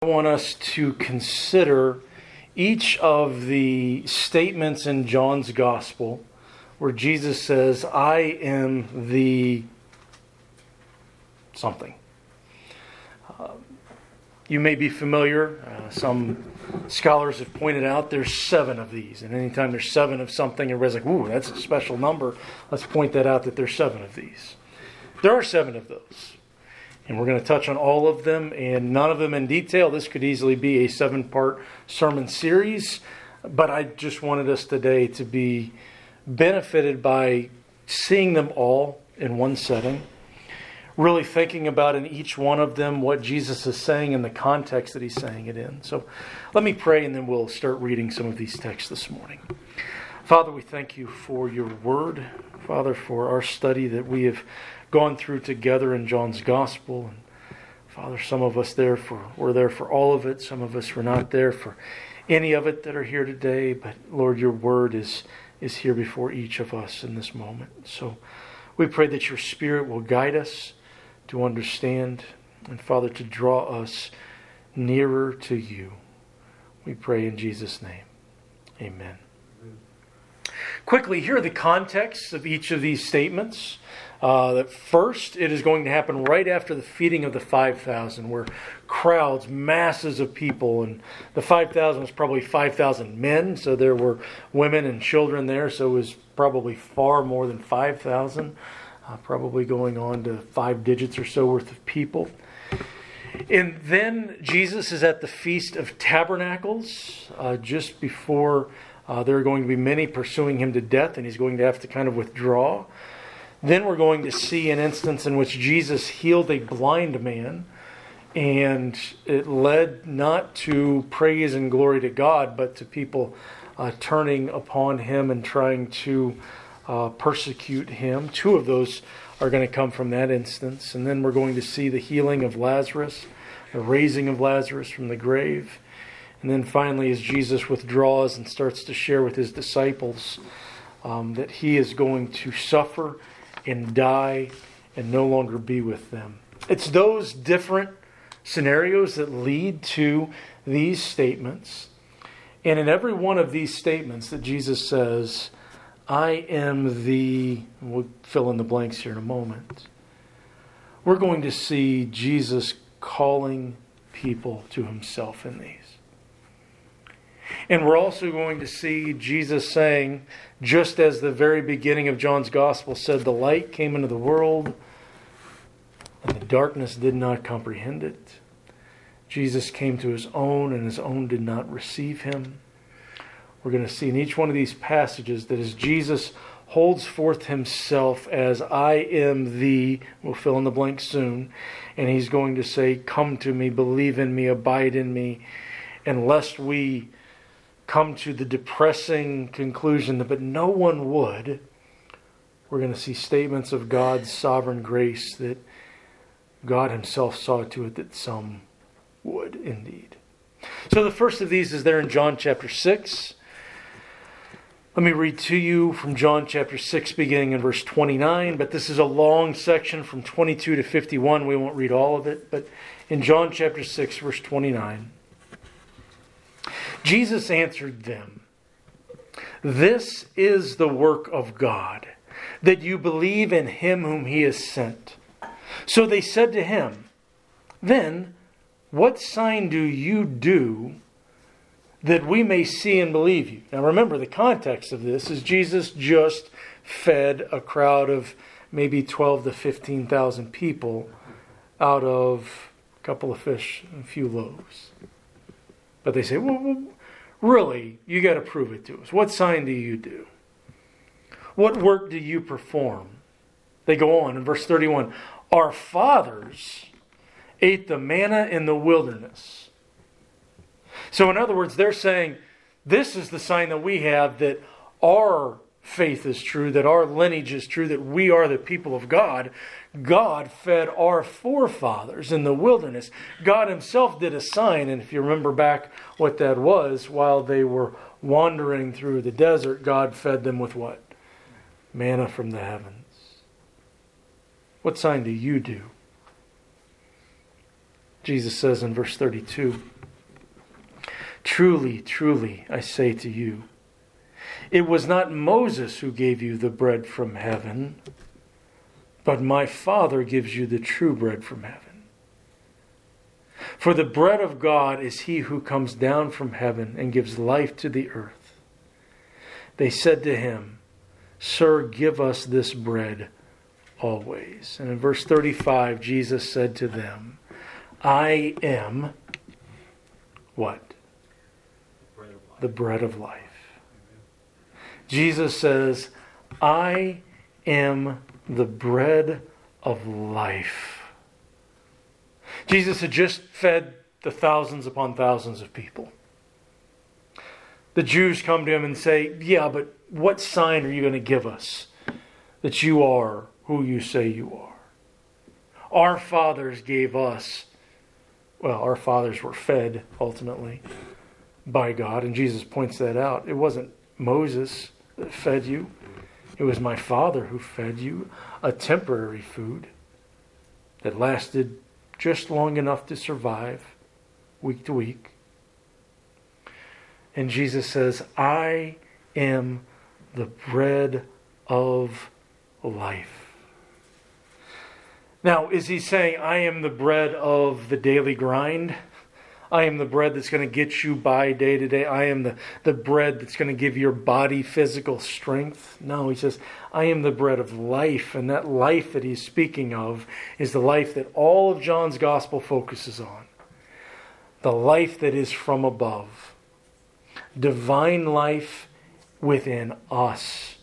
I want us to consider each of the statements in John's Gospel where Jesus says, I am the something. You may be familiar, some scholars have pointed out there's 7 of these. And anytime there's 7 of something, everybody's like, ooh, that's a special number. Let's point that out that there's 7 of these. There are 7 of those. And we're going to touch on all of them, and none of them in detail. This could easily be a 7-part sermon series, but I just wanted us today to be benefited by seeing them all in one setting, really thinking about in each one of them what Jesus is saying in the context that He's saying it in. So let me pray, and then we'll start reading some of these texts this morning. Father, we thank You for Your Word. Father, for our study that we have gone through together in John's Gospel. And Father, some of us were there for all of it. Some of us were not there for any of it that are here today. But Lord, Your Word is here before each of us in this moment. So we pray that Your Spirit will guide us to understand, and Father, to draw us nearer to You. We pray in Jesus' name. Amen. Quickly, here are the contexts of each of these statements. That first, it is going to happen right after the feeding of the 5,000, where crowds, masses of people, and the 5,000 was probably 5,000 men, so there were women and children there, so it was probably far more than 5,000, probably going on to 5 digits or so worth of people. And then Jesus is at the Feast of Tabernacles, just before there are going to be many pursuing Him to death, and He's going to have to kind of withdraw. Then we're going to see an instance in which Jesus healed a blind man, and it led not to praise and glory to God, but to people turning upon Him and trying to persecute Him. 2 of those are going to come from that instance. And then we're going to see the healing of Lazarus, the raising of Lazarus from the grave. And then finally, as Jesus withdraws and starts to share with His disciples that He is going to suffer and die and no longer be with them. It's those different scenarios that lead to these statements. And in every one of these statements that Jesus says, I am the, we'll fill in the blanks here in a moment, we're going to see Jesus calling people to Himself in these. And we're also going to see Jesus saying, just as the very beginning of John's Gospel said, the light came into the world, and the darkness did not comprehend it. Jesus came to His own, and His own did not receive Him. We're going to see in each one of these passages that as Jesus holds forth Himself as I am the, we'll fill in the blank soon, and He's going to say, come to me, believe in me, abide in me, and lest we come to the depressing conclusion that but no one would, we're going to see statements of God's sovereign grace that God Himself saw to it that some would indeed. So the first of these is there in John chapter 6. Let me read to you from John chapter 6 beginning in verse 29, but this is a long section from 22 to 51. We won't read all of it, but in John chapter 6 verse 29, Jesus answered them, this is the work of God, that you believe in Him whom He has sent. So they said to Him, then what sign do you do that we may see and believe you? Now remember, the context of this is Jesus just fed a crowd of maybe 12 to 15,000 people out of a couple of fish and a few loaves. But they say, well, really, you got to prove it to us. What sign do you do? What work do you perform? They go on in verse 31. Our fathers ate the manna in the wilderness. So in other words, they're saying, this is the sign that we have that our faith is true, that our lineage is true, that we are the people of God. God fed our forefathers in the wilderness. God Himself did a sign, and if you remember back what that was, while they were wandering through the desert, God fed them with what? Manna from the heavens. What sign do you do? Jesus says in verse 32, Truly, truly, I say to you, it was not Moses who gave you the bread from heaven, but my Father gives you the true bread from heaven. For the bread of God is he who comes down from heaven and gives life to the earth. They said to him, Sir, give us this bread always. And in verse 35, Jesus said to them, I am what? The bread of life. Jesus says, I am the bread of life. Jesus had just fed the thousands upon thousands of people. The Jews come to him and say, yeah, but what sign are you going to give us that you are who you say you are? Our fathers gave us, our fathers were fed ultimately by God, and Jesus points that out. It wasn't Moses that fed you. It was my Father who fed you a temporary food that lasted just long enough to survive week to week. And Jesus says, I am the bread of life. Now, is he saying, I am the bread of the daily grind? I am the bread that's going to get you by day to day. I am the bread that's going to give your body physical strength. No, he says, I am the bread of life. And that life that he's speaking of is the life that all of John's gospel focuses on. The life that is from above. Divine life within us.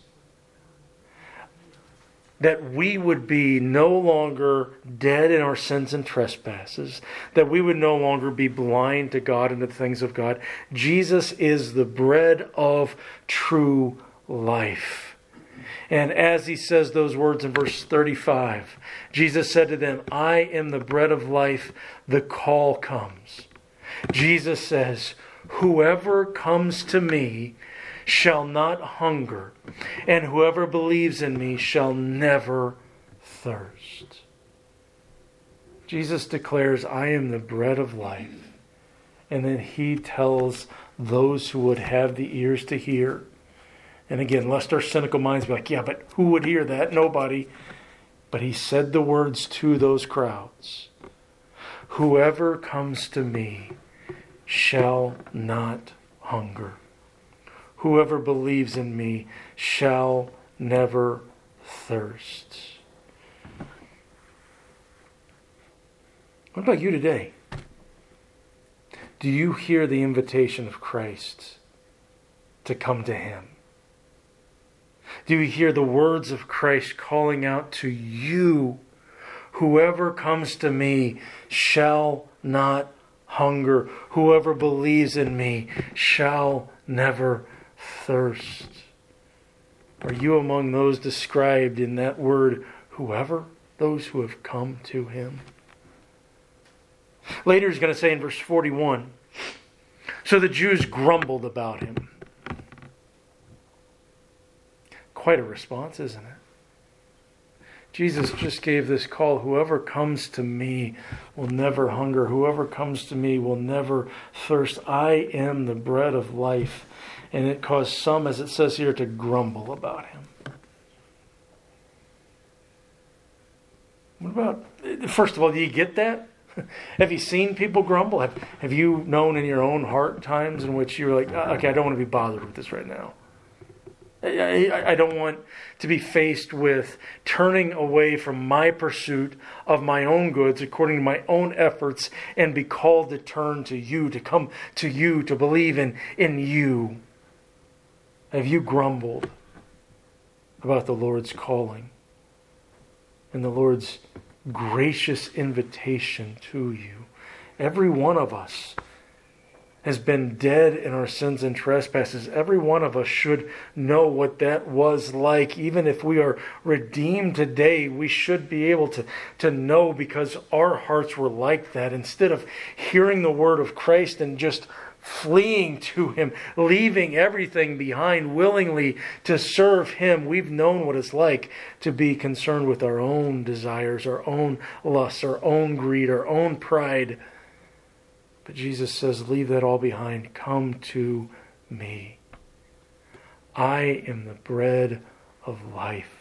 That we would be no longer dead in our sins and trespasses. That we would no longer be blind to God and to the things of God. Jesus is the bread of true life. And as he says those words in verse 35, Jesus said to them, I am the bread of life. The call comes. Jesus says, whoever comes to me shall not hunger, and whoever believes in me shall never thirst. Jesus declares, I am the bread of life. And then he tells those who would have the ears to hear. And again, lest our cynical minds be like, yeah, but who would hear that? Nobody. But he said the words to those crowds. Whoever comes to me shall not hunger. Whoever believes in me shall never thirst. What about you today? Do you hear the invitation of Christ to come to him? Do you hear the words of Christ calling out to you? Whoever comes to me shall not hunger. Whoever believes in me shall never thirst. Are you among those described in that word, whoever? Those who have come to him. Later he's going to say in verse 41, so the Jews grumbled about him. Quite a response, isn't it? Jesus just gave this call, whoever comes to me will never hunger. Whoever comes to me will never thirst. I am the bread of life. And it caused some, as it says here, to grumble about him. What about, first of all, do you get that? Have you seen people grumble? Have you known in your own heart times in which you're like, okay, I don't want to be bothered with this right now. I don't want to be faced with turning away from my pursuit of my own goods according to my own efforts and be called to turn to you, to come to you, to believe in you. Have you grumbled about the Lord's calling and the Lord's gracious invitation to you? Every one of us has been dead in our sins and trespasses. Every one of us should know what that was like. Even if we are redeemed today, we should be able to know, because our hearts were like that. Instead of hearing the word of Christ and just fleeing to him, leaving everything behind willingly to serve him, we've known what it's like to be concerned with our own desires, our own lusts, our own greed, our own pride. But Jesus says, leave that all behind. Come to me. I am the bread of life.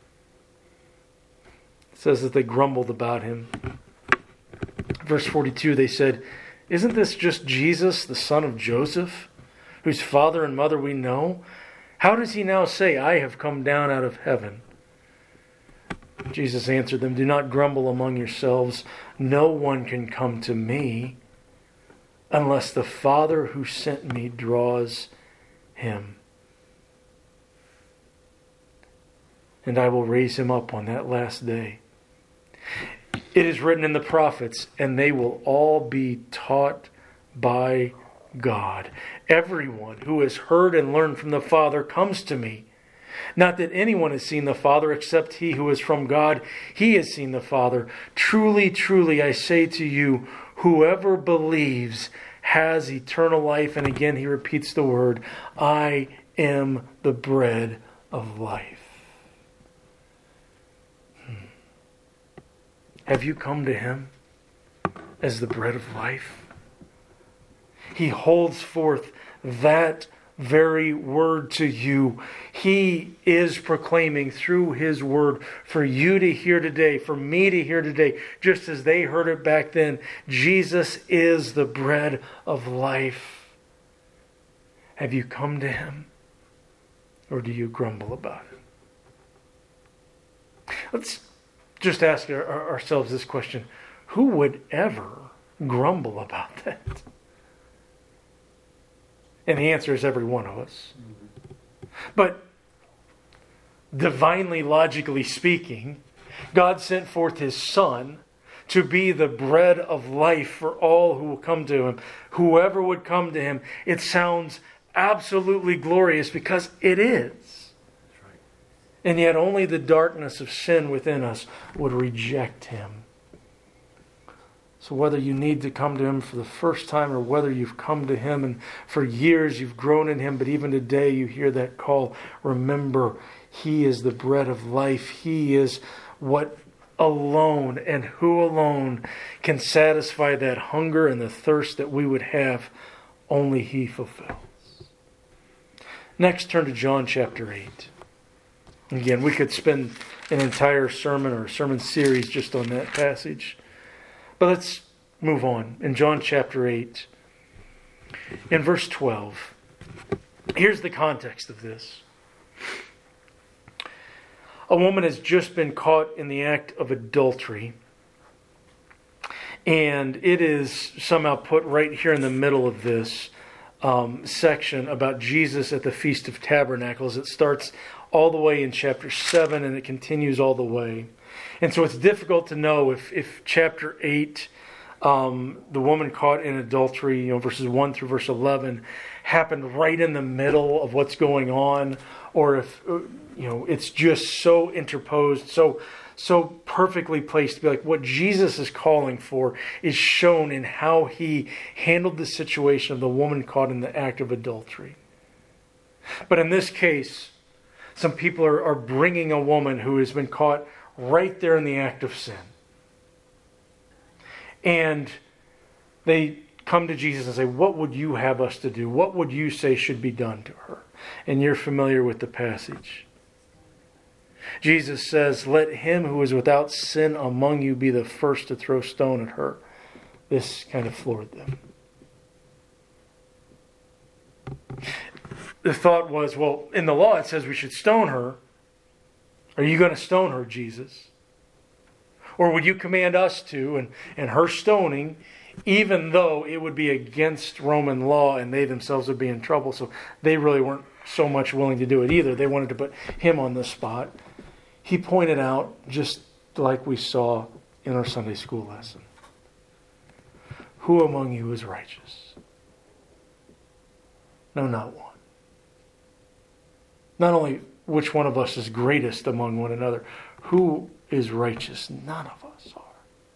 It says that they grumbled about him. Verse 42, they said, isn't this just Jesus, the son of Joseph, whose father and mother we know? How does he now say, I have come down out of heaven? Jesus answered them, do not grumble among yourselves. No one can come to me unless the Father who sent me draws him. And I will raise him up on that last day. It is written in the prophets, and they will all be taught by God. Everyone who has heard and learned from the Father comes to me. Not that anyone has seen the Father except he who is from God. He has seen the Father. Truly, truly, I say to you, whoever believes has eternal life. And again, he repeats the word, I am the bread of life. Have you come to him as the bread of life? He holds forth that very word to you. He is proclaiming through his word for you to hear today, for me to hear today, just as they heard it back then. Jesus is the bread of life. Have you come to him? Or do you grumble about it? Let's just ask ourselves this question. Who would ever grumble about that? And the answer is every one of us. But divinely, logically speaking, God sent forth his Son to be the bread of life for all who will come to him. Whoever would come to him. It sounds absolutely glorious because it is. And yet only the darkness of sin within us would reject him. So whether you need to come to him for the first time or whether you've come to him and for years you've grown in him, but even today you hear that call, remember, he is the bread of life. He is what alone and who alone can satisfy that hunger and the thirst that we would have. Only he fulfills. Next, turn to John chapter 8. Again, we could spend an entire sermon or a sermon series just on that passage. But let's move on. In John chapter 8, in verse 12, here's the context of this. A woman has just been caught in the act of adultery. And it is somehow put right here in the middle of this section about Jesus at the Feast of Tabernacles. It starts all the way in chapter 7 and it continues all the way. And so it's difficult to know if chapter 8, the woman caught in adultery, verses 1 through verse 11, happened right in the middle of what's going on, or if it's just so interposed, so perfectly placed to be like what Jesus is calling for is shown in how he handled the situation of the woman caught in the act of adultery. But in this case, some people are bringing a woman who has been caught right there in the act of sin. And they come to Jesus and say, what would you have us to do? What would you say should be done to her? And you're familiar with the passage. Jesus says, let him who is without sin among you be the first to throw stone at her. This kind of floored them. The thought was, well, in the law it says we should stone her. Are you going to stone her, Jesus? Or would you command us to, and her stoning, even though it would be against Roman law and they themselves would be in trouble? So they really weren't so much willing to do it either. They wanted to put him on the spot. He pointed out, just like we saw in our Sunday school lesson, who among you is righteous? No, not one. Not only which one of us is greatest among one another, who is righteous? None of us are.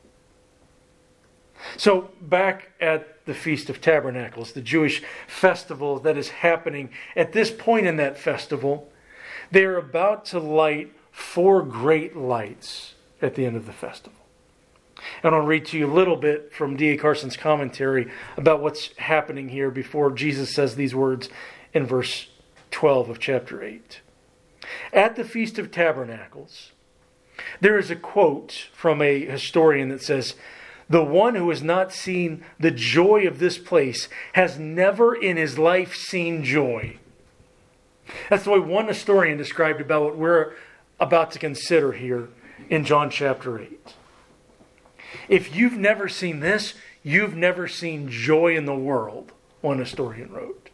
So back at the Feast of Tabernacles, the Jewish festival that is happening, at this point in that festival, they are about to light 4 great lights at the end of the festival. And I'll read to you a little bit from D.A. Carson's commentary about what's happening here before Jesus says these words in verse 12 of chapter 8. At the Feast of Tabernacles, there is a quote from a historian that says, "The one who has not seen the joy of this place has never in his life seen joy." That's the way one historian described about what we're about to consider here in John chapter 8. If you've never seen this, you've never seen joy in the world, one historian wrote.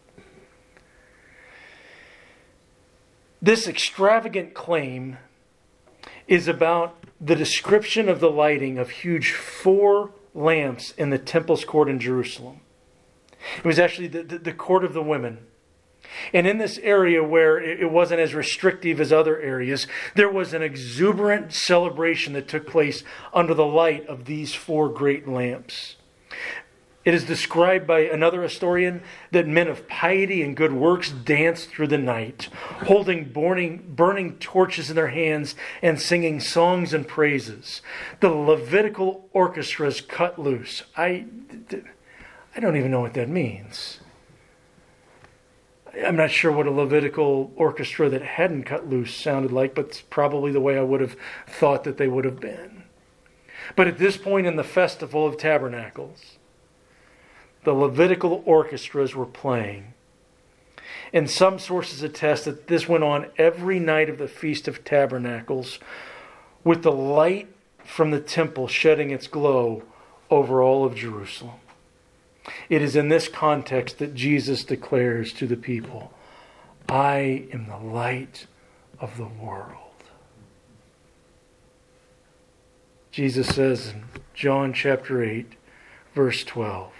This extravagant claim is about the description of the lighting of huge 4 lamps in the temple's court in Jerusalem. It was actually the court of the women. And in this area where it wasn't as restrictive as other areas, there was an exuberant celebration that took place under the light of these 4 great lamps. It is described by another historian that men of piety and good works danced through the night, holding burning torches in their hands and singing songs and praises. The Levitical orchestras cut loose. I don't even know what that means. I'm not sure what a Levitical orchestra that hadn't cut loose sounded like, but it's probably the way I would have thought that they would have been. But at this point in the Festival of Tabernacles, the Levitical orchestras were playing. And some sources attest that this went on every night of the Feast of Tabernacles, with the light from the temple shedding its glow over all of Jerusalem. It is in this context that Jesus declares to the people, "I am the light of the world." Jesus says in John chapter 8, verse 12,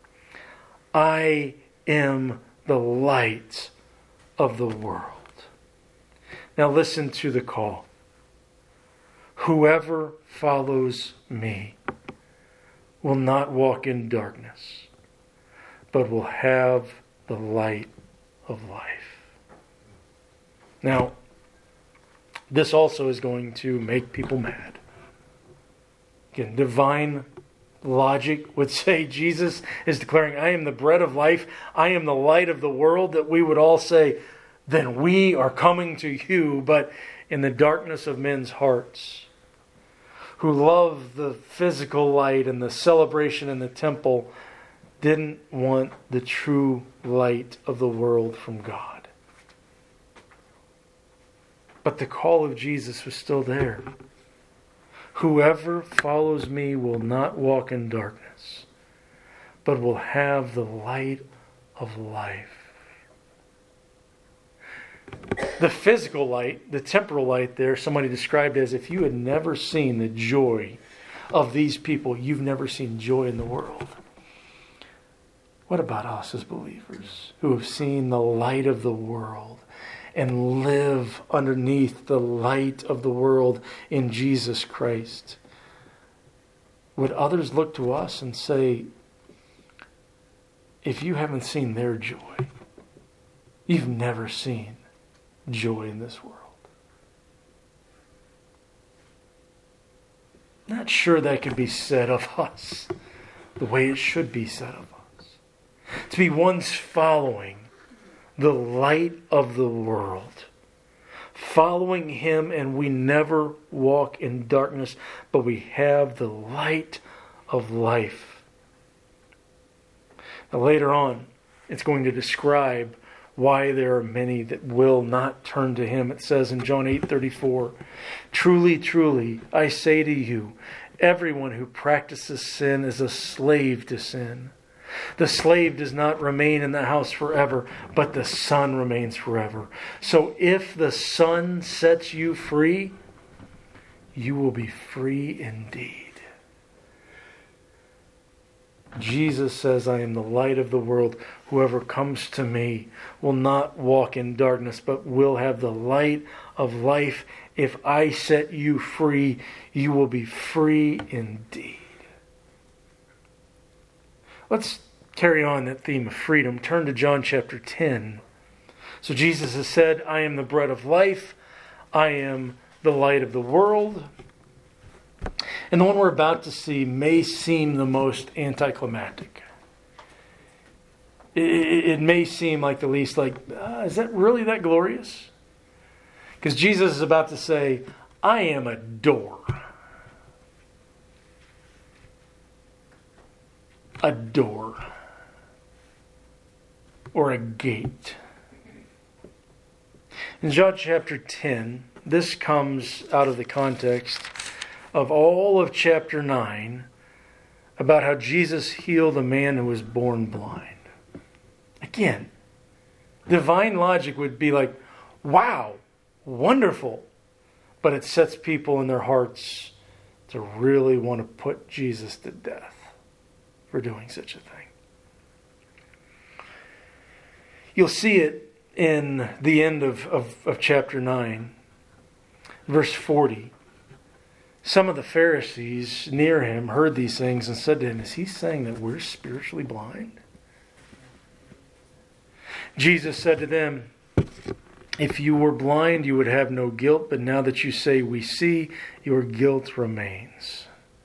"I am the light of the world." Now listen to the call. "Whoever follows me will not walk in darkness, but will have the light of life." Now, this also is going to make people mad. Again, divine logic would say Jesus is declaring, "I am the bread of life, I am the light of the world," that we would all say, "Then we are coming to you." But in the darkness of men's hearts, who love the physical light and the celebration in the temple, didn't want the true light of the world from God. But the call of Jesus was still there. "Whoever follows me will not walk in darkness, but will have the light of life." The physical light, the temporal light there, somebody described as if you had never seen the joy of these people, you've never seen joy in the world. What about us as believers who have seen the light of the world and live underneath the light of the world in Jesus Christ? Would others look to us and say, if you haven't seen their joy, you've never seen joy in this world? Not sure that could be said of us the way it should be said of us. To be ones following the light of the world, following Him, and we never walk in darkness, but we have the light of life. Now later on, it's going to describe why there are many that will not turn to Him. It says in John 8:34, "Truly, truly, I say to you, everyone who practices sin is a slave to sin. The slave does not remain in the house forever, but the Son remains forever. So if the Son sets you free, you will be free indeed." Jesus says, "I am the light of the world. Whoever comes to me will not walk in darkness, but will have the light of life. If I set you free, you will be free indeed." Let's carry on that theme of freedom. Turn to John chapter 10. So Jesus has said, "I am the bread of life. I am the light of the world." And the one we're about to see may seem the most anticlimactic. It may seem like the least is that really that glorious? Because Jesus is about to say, I am a door. A door. Or a gate. In John chapter 10, this comes out of the context of all of chapter 9 about how Jesus healed a man who was born blind. Again, divine logic would be like, wow, wonderful. But it sets people in their hearts to really want to put Jesus to death for doing such a thing. You'll see it in the end of chapter 9, verse 40. Some of the Pharisees near him heard these things and said to him, is he saying that we're spiritually blind? Jesus said to them, if you were blind, you would have no guilt, but now that you say we see, your guilt remains.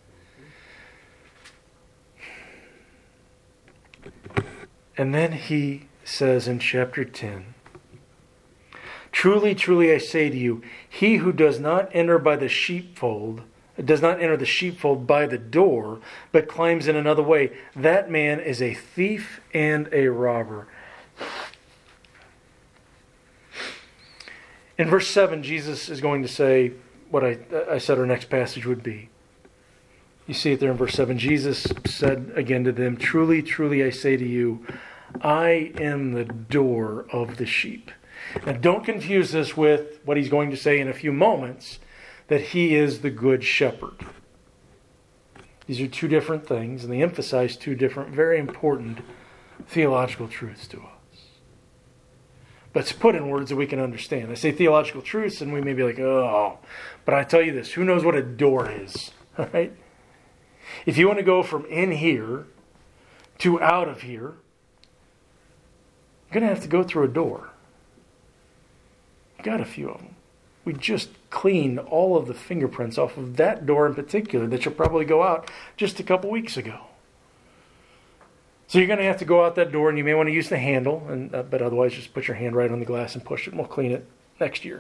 And then he says in chapter 10, truly, truly, I say to you, he who does not enter the sheepfold by the door, but climbs in another way, that man is a thief and a robber. In verse 7, Jesus is going to say what I said our next passage would be. You see it there in verse 7. Jesus said again to them, truly, truly, I say to you, I am the door of the sheep. Now don't confuse this with what he's going to say in a few moments, that he is the good shepherd. These are two different things, and they emphasize two different, very important theological truths to us. But it's put in words that we can understand. I say theological truths, and we may be like, oh. But I tell you this, who knows what a door is? All right? If you want to go from in here to out of here, you're going to have to go through a door. Got a few of them. We just cleaned all of the fingerprints off of that door in particular that you'll probably go out just a couple weeks ago. So you're going to have to go out that door, and you may want to use the handle, but otherwise just put your hand right on the glass and push it, and we'll clean it next year.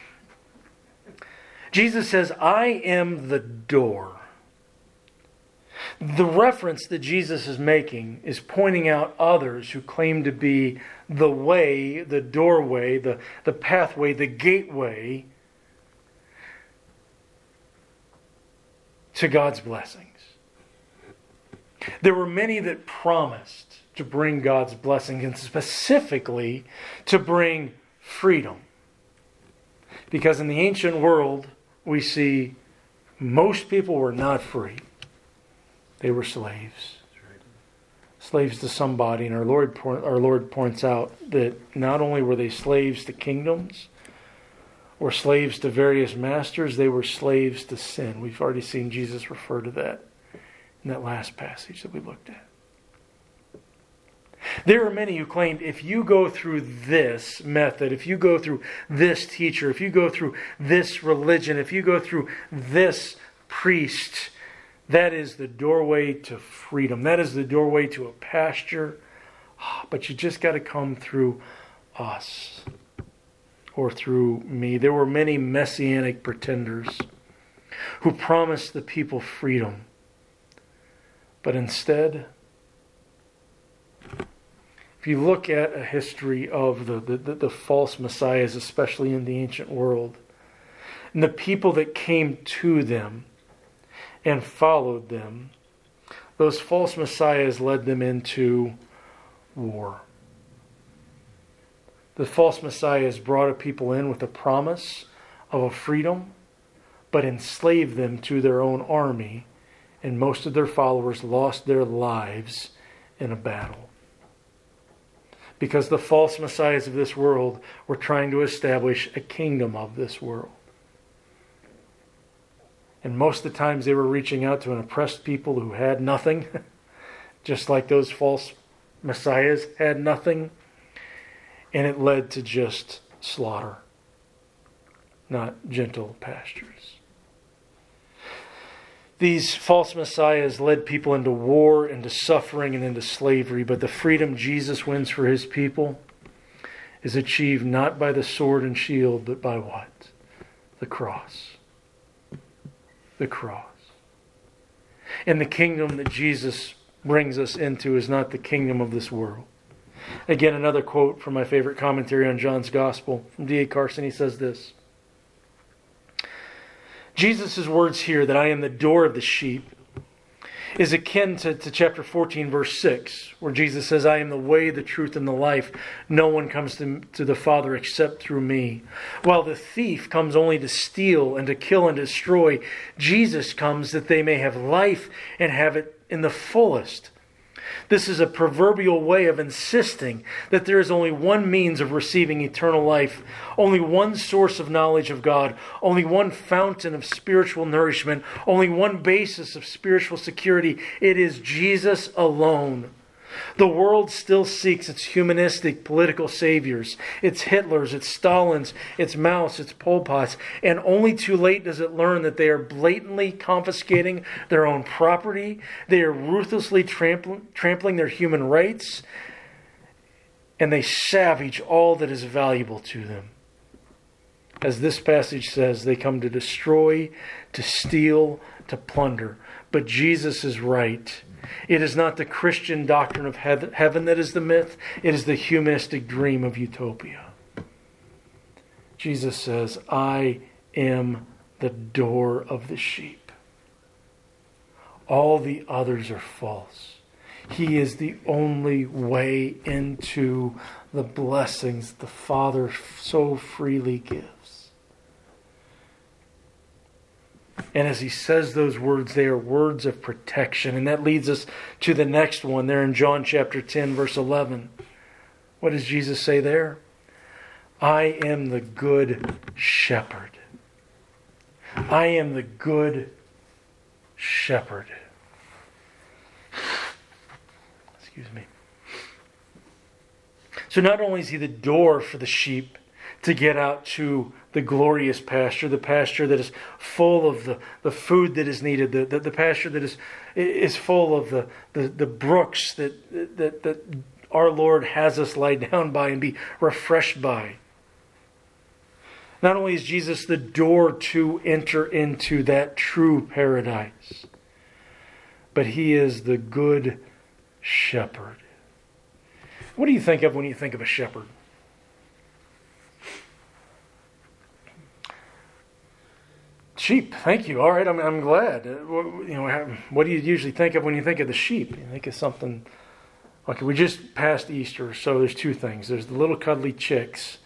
Jesus says, I am the door. The reference that Jesus is making is pointing out others who claim to be the way, the doorway, the pathway, the gateway to God's blessings. There were many that promised to bring God's blessings, and specifically to bring freedom. Because in the ancient world, we see most people were not free. They were slaves. Slaves to somebody. And our Lord points out that not only were they slaves to kingdoms or slaves to various masters, they were slaves to sin. We've already seen Jesus refer to that in that last passage that we looked at. There are many who claimed if you go through this method, if you go through this teacher, if you go through this religion, if you go through this priest, that is the doorway to freedom. That is the doorway to a pasture. But you just got to come through us or through me. There were many messianic pretenders who promised the people freedom. But instead, if you look at a history of the false messiahs, especially in the ancient world, and the people that came to them and followed them, those false messiahs led them into war. The false messiahs brought a people in with a promise of a freedom, but enslaved them to their own army, and most of their followers lost their lives in a battle. Because the false messiahs of this world were trying to establish a kingdom of this world. And most of the times they were reaching out to an oppressed people who had nothing, just like those false messiahs had nothing. And it led to just slaughter, not gentle pastures. These false messiahs led people into war, into suffering, and into slavery. But the freedom Jesus wins for his people is achieved not by the sword and shield, but by what? The cross. The cross. And the kingdom that Jesus brings us into is not the kingdom of this world. Again, another quote from my favorite commentary on John's Gospel from D.A. Carson. He says this: Jesus' words here, that I am the door of the sheep, is akin to chapter 14, verse 6, where Jesus says, I am the way, the truth, and the life. No one comes to the Father except through me. While the thief comes only to steal and to kill and destroy, Jesus comes that they may have life and have it in the fullest. This is a proverbial way of insisting that there is only one means of receiving eternal life, only one source of knowledge of God, only one fountain of spiritual nourishment, only one basis of spiritual security. It is Jesus alone. The world still seeks its humanistic political saviors, its Hitlers, its Stalins, its Maos, its Pol Pots, and only too late does it learn that they are blatantly confiscating their own property, they are ruthlessly trampling their human rights, and they savage all that is valuable to them. As this passage says, they come to destroy, to steal, to plunder. But Jesus is right. It is not the Christian doctrine of heaven that is the myth. It is the humanistic dream of utopia. Jesus says, I am the door of the sheep. All the others are false. He is the only way into the blessings the Father so freely gives. And as he says those words, they are words of protection. And that leads us to the next one there in John chapter 10, verse 11. What does Jesus say there? I am the good shepherd. I am the good shepherd. Excuse me. So not only is he the door for the sheep to get out to the glorious pasture, the pasture that is full of the food that is needed, the pasture that is full of the brooks that our Lord has us lie down by and be refreshed by. Not only is Jesus the door to enter into that true paradise, but he is the good shepherd. What do you think of when you think of a shepherd? Sheep, thank you. All right, I'm glad. What do you usually think of when you think of the sheep? You think of something. Okay, we just passed Easter, so there's two things. There's the little cuddly chicks.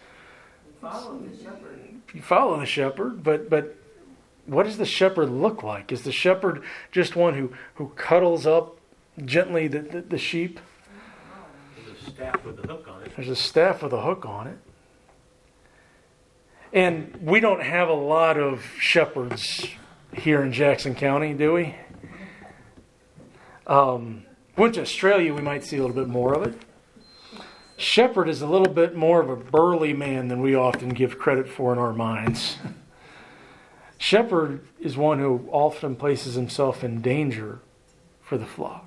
You follow the shepherd, but what does the shepherd look like? Is the shepherd just one who cuddles up gently the sheep? There's a staff with a hook on it. There's a staff with a hook on it. And we don't have a lot of shepherds here in Jackson County, do we? Went to Australia, we might see a little bit more of it. Shepherd is a little bit more of a burly man than we often give credit for in our minds. Shepherd is one who often places himself in danger for the flock.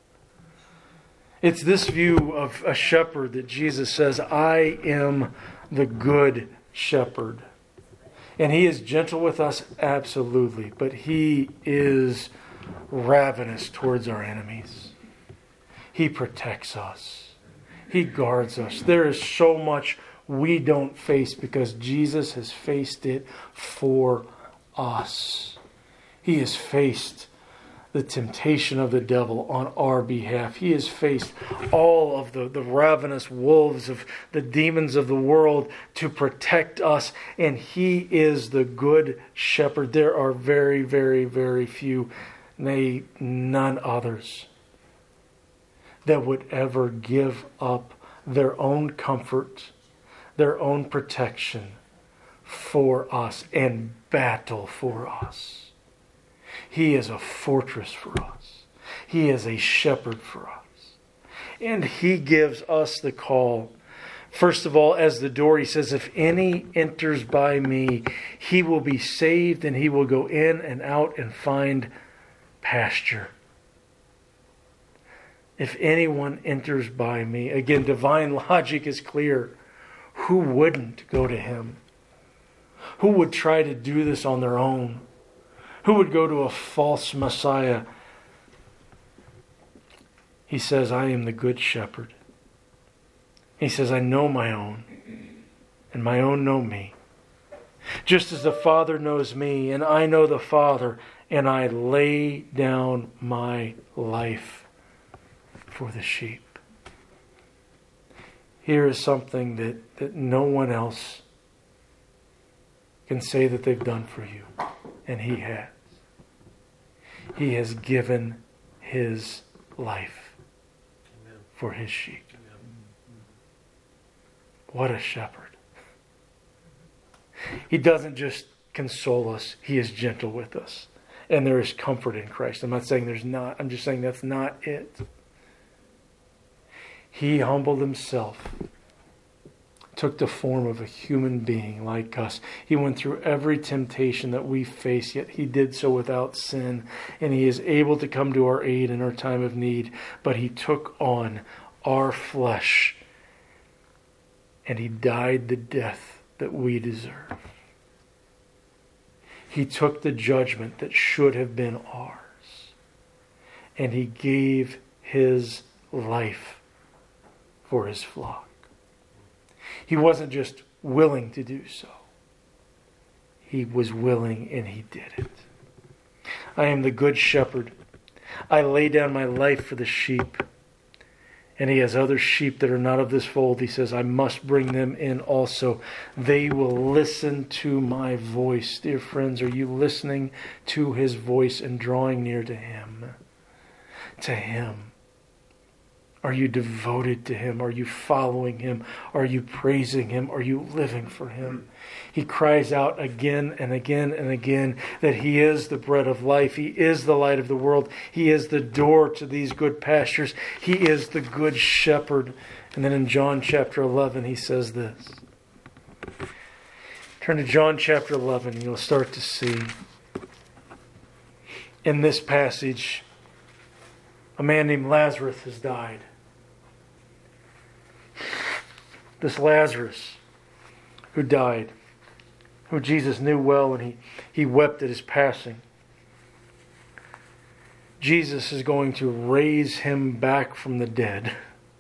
It's this view of a shepherd that Jesus says, I am the good shepherd. And he is gentle with us, absolutely. But he is ravenous towards our enemies. He protects us. He guards us. There is so much we don't face because Jesus has faced it for us. He has faced the temptation of the devil on our behalf. He has faced all of the ravenous wolves of the demons of the world to protect us. And he is the good shepherd. There are very, very, very few, nay, none others, that would ever give up their own comfort, their own protection for us and battle for us. He is a fortress for us. He is a shepherd for us. And he gives us the call. First of all, as the door, he says, if any enters by me, he will be saved and he will go in and out and find pasture. If anyone enters by me, again, divine logic is clear. Who wouldn't go to him? Who would try to do this on their own? Who would go to a false Messiah? He says, I am the good shepherd. He says, I know my own, and my own know me. Just as the Father knows me, and I know the Father, and I lay down my life for the sheep. Here is something that no one else can say that they've done for you, and He has. He has given His life for His sheep. What a shepherd. He doesn't just console us, He is gentle with us. And there is comfort in Christ. I'm not saying there's not. I'm just saying that's not it. He humbled Himself, took the form of a human being like us. He went through every temptation that we face, yet He did so without sin. And He is able to come to our aid in our time of need. But He took on our flesh, and He died the death that we deserve. He took the judgment that should have been ours, and He gave His life for His flock. He wasn't just willing to do so. He was willing, and He did it. I am the good shepherd. I lay down my life for the sheep. And He has other sheep that are not of this fold. He says, I must bring them in also. They will listen to my voice. Dear friends, are you listening to His voice and drawing near to Him? To Him. Are you devoted to Him? Are you following Him? Are you praising Him? Are you living for Him? He cries out again and again and again that He is the bread of life. He is the light of the world. He is the door to these good pastures. He is the good shepherd. And then in John chapter 11, He says this. Turn to John chapter 11 and you'll start to see in this passage a man named Lazarus has died. This Lazarus who died, who Jesus knew well, and he wept at His passing. Jesus is going to raise him back from the dead.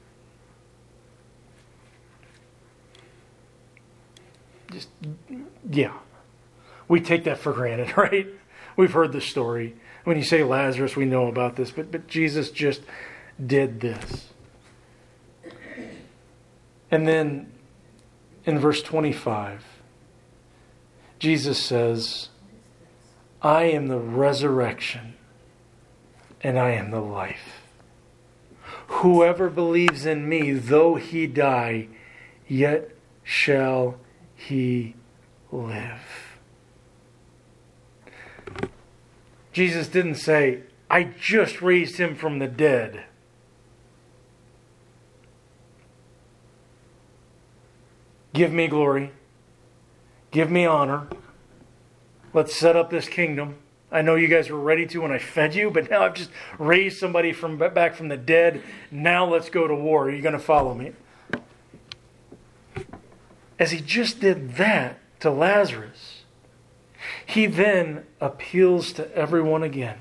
We take that for granted, right? We've heard the story. When you say Lazarus, we know about this, but Jesus just did this. And then in verse 25, Jesus says, I am the resurrection and I am the life. Whoever believes in me, though he die, yet shall he live. Jesus didn't say, I just raised him from the dead. Give me glory. Give me honor. Let's set up this kingdom. I know you guys were ready to when I fed you, but now I've just raised somebody back from the dead. Now let's go to war. Are you going to follow me? As He just did that to Lazarus, He then appeals to everyone again,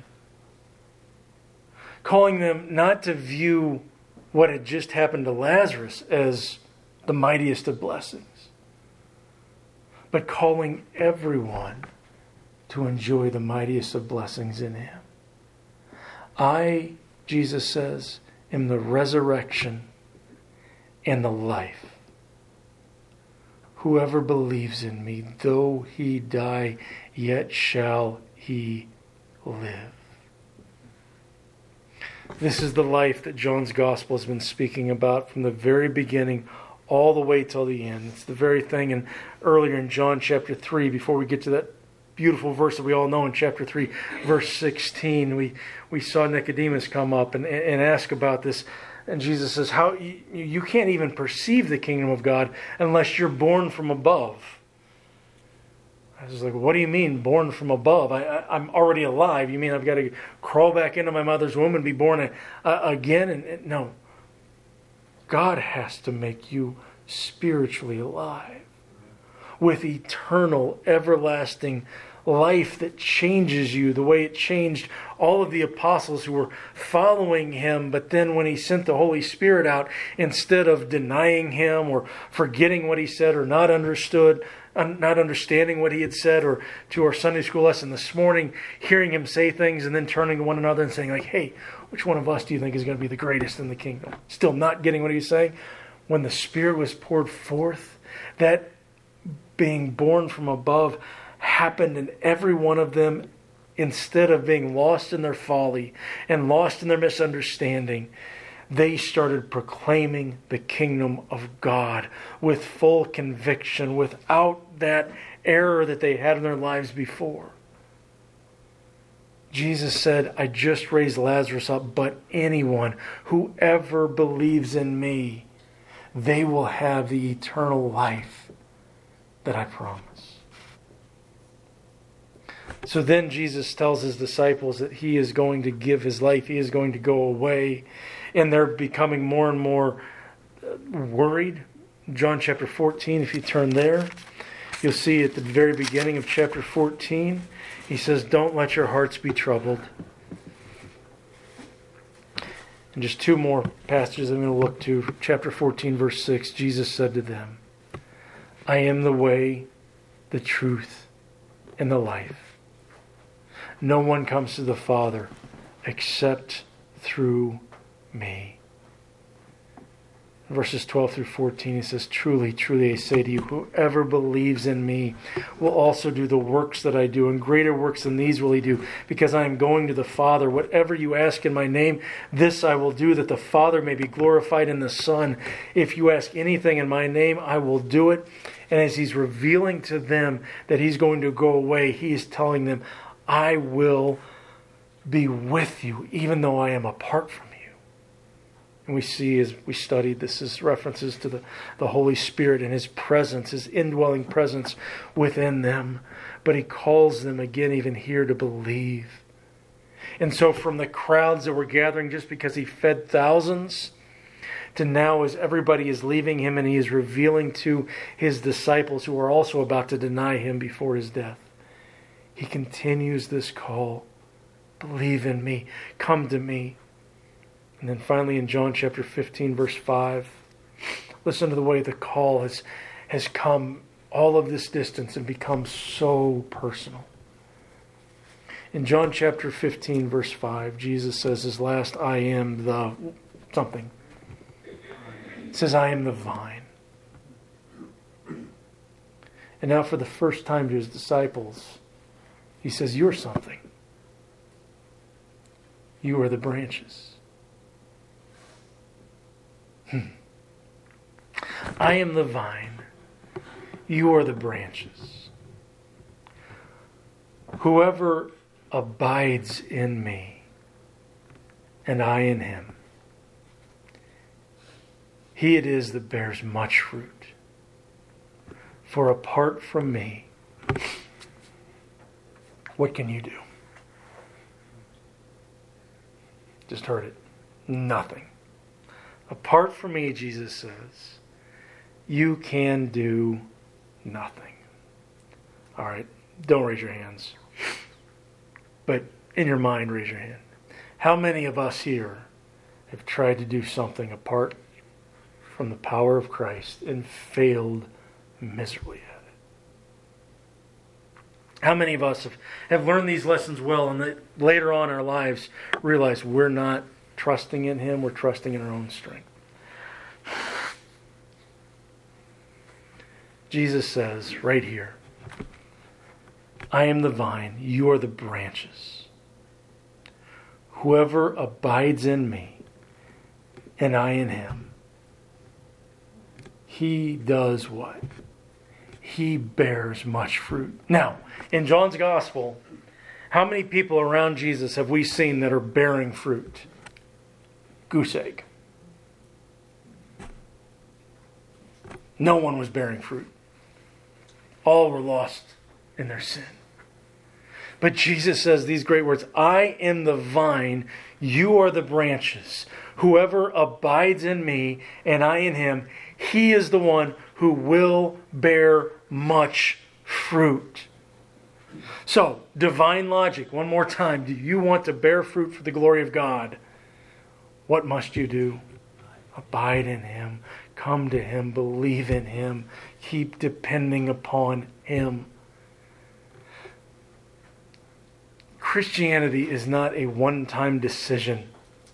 calling them not to view what had just happened to Lazarus as the mightiest of blessings, but calling everyone to enjoy the mightiest of blessings in Him. I, Jesus says, am the resurrection and the life. Whoever believes in me, though he die, yet shall he live. This is the life that John's Gospel has been speaking about from the very beginning all the way till the end. It's the very thing earlier in John chapter 3, before we get to that beautiful verse that we all know in chapter 3, verse 16. We saw Nicodemus come up and ask about this. And Jesus says, "How you can't even perceive the kingdom of God unless you're born from above." I was like, what do you mean, born from above? I'm already alive. You mean I've got to crawl back into my mother's womb and be born again? And no. God has to make you spiritually alive with eternal, everlasting life that changes you the way it changed all of the apostles who were following him. But then when he sent the Holy Spirit out, instead of denying him or forgetting what he said or not understanding what he had said, or to our Sunday school lesson this morning, hearing him say things and then turning to one another and saying like, hey, which one of us do you think is going to be the greatest in the kingdom? Still not getting what he was saying. When the Spirit was poured forth, that being born from above happened in every one of them. Instead of being lost in their folly and lost in their misunderstanding, they started proclaiming the kingdom of God with full conviction, without that error that they had in their lives before. Jesus said, I just raised Lazarus up, but anyone, whoever believes in me, they will have the eternal life that I promise. So then Jesus tells his disciples that he is going to give his life. He is going to go away. And they're becoming more and more worried. John chapter 14, if you turn there, you'll see at the very beginning of chapter 14, he says, don't let your hearts be troubled. And just two more passages I'm going to look to. Chapter 14, verse 6, Jesus said to them, I am the way, the truth, and the life. No one comes to the Father except through me. Verses 12 through 14, he says, truly, truly, I say to you, whoever believes in me will also do the works that I do, and greater works than these will he do, because I am going to the Father. Whatever you ask in my name, this I will do, that the Father may be glorified in the Son. If you ask anything in my name, I will do it. And as he's revealing to them that he's going to go away, he is telling them, I will be with you, even though I am apart from you. And we see, as we studied, this is references to the Holy Spirit and his presence, his indwelling presence within them. But he calls them again, even here, to believe. And so from the crowds that were gathering just because he fed thousands, to now as everybody is leaving him and he is revealing to his disciples who are also about to deny him before his death, he continues this call. Believe in me. Come to me. And then finally in John chapter 15, verse 5, listen to the way the call has come all of this distance and become so personal. In John chapter 15, verse 5, Jesus says his last, I am the something. It says, I am the vine. And now for the first time to his disciples, he says, you're something. You are the branches. I am the vine. You are the branches. Whoever abides in me, and I in him, he it is that bears much fruit. For apart from me, what can you do? Just heard it. Nothing. Apart from me, Jesus says, you can do nothing. All right, don't raise your hands. But in your mind, raise your hand. How many of us here have tried to do something apart from the power of Christ and failed miserably at it? How many of us have learned these lessons well and that later on in our lives realize we're not trusting in him, we're trusting in our own strength? Jesus says right here, I am the vine, you are the branches. Whoever abides in me and I in him, he does what? He bears much fruit. Now, in John's Gospel, how many people around Jesus have we seen that are bearing fruit? Goose egg. No one was bearing fruit. All were lost in their sin. But Jesus says these great words, I am the vine, you are the branches. Whoever abides in me and I in him, he is the one who will bear much fruit. So, divine logic, one more time. Do you want to bear fruit for the glory of God? What must you do? Abide in him. Come to him. Believe in him. Keep depending upon him. Christianity is not a one-time decision.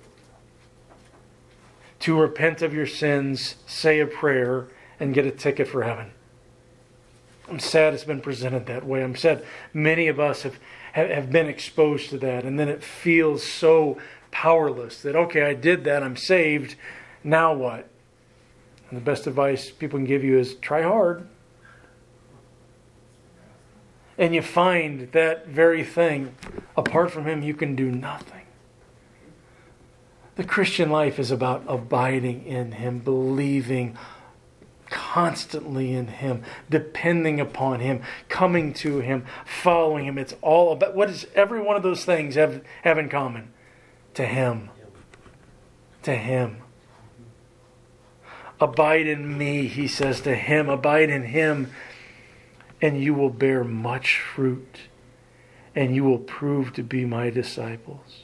To repent of your sins, say a prayer, and get a ticket for heaven. I'm sad it's been presented that way. I'm sad many of us have been exposed to that, and then it feels so powerless that, okay, I did that, I'm saved, now what? And the best advice people can give you is try hard. And you find that very thing, apart from him, you can do nothing. The Christian life is about abiding in him, believing constantly in him, depending upon him, coming to him, following him. It's all about, what does every one of those things have in common? To him. To him. Abide in me, he says to him. Abide in him, and you will bear much fruit, and you will prove to be my disciples.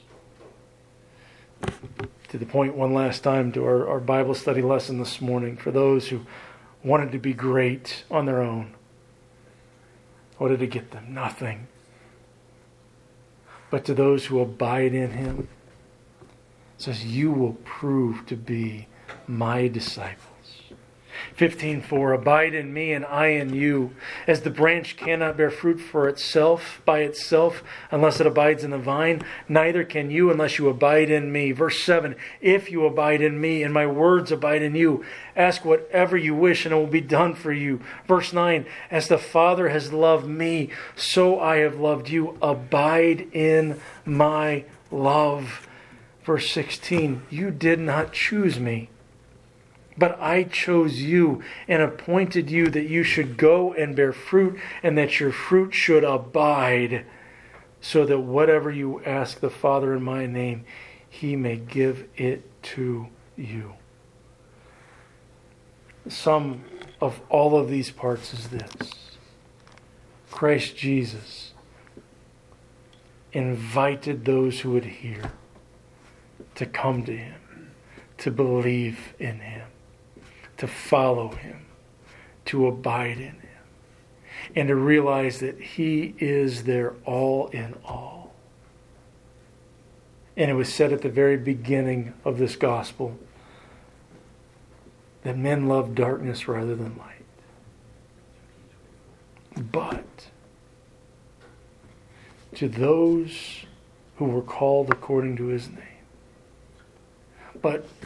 To the point one last time to our Bible study lesson this morning, for those who wanted to be great on their own. What did it get them? Nothing. But to those who abide in him, it says, you will prove to be my disciples. 15:4, abide in me and I in you. As the branch cannot bear fruit for itself, by itself, unless it abides in the vine, neither can you unless you abide in me. Verse 7, if you abide in me and my words abide in you, ask whatever you wish and it will be done for you. Verse 9, as the Father has loved me, so I have loved you. Abide in my love. Verse 16, you did not choose me, but I chose you and appointed you that you should go and bear fruit and that your fruit should abide, so that whatever you ask the Father in my name, he may give it to you. The sum of all of these parts is this. Christ Jesus invited those who would hear to come to him, to believe in him, to follow him, to abide in him, and to realize that he is their all in all. And it was said at the very beginning of this gospel that men love darkness rather than light. But to those who were called according to his name, but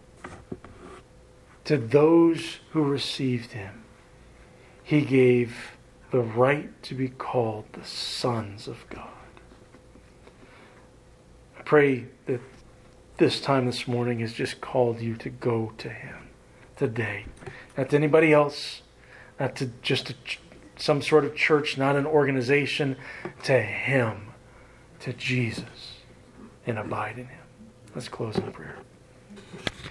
to those who received him, he gave the right to be called the sons of God. I pray that this time this morning has just called you to go to him today. Not to anybody else, not to just some sort of church, not an organization, to him, to Jesus, and abide in him. Let's close in prayer.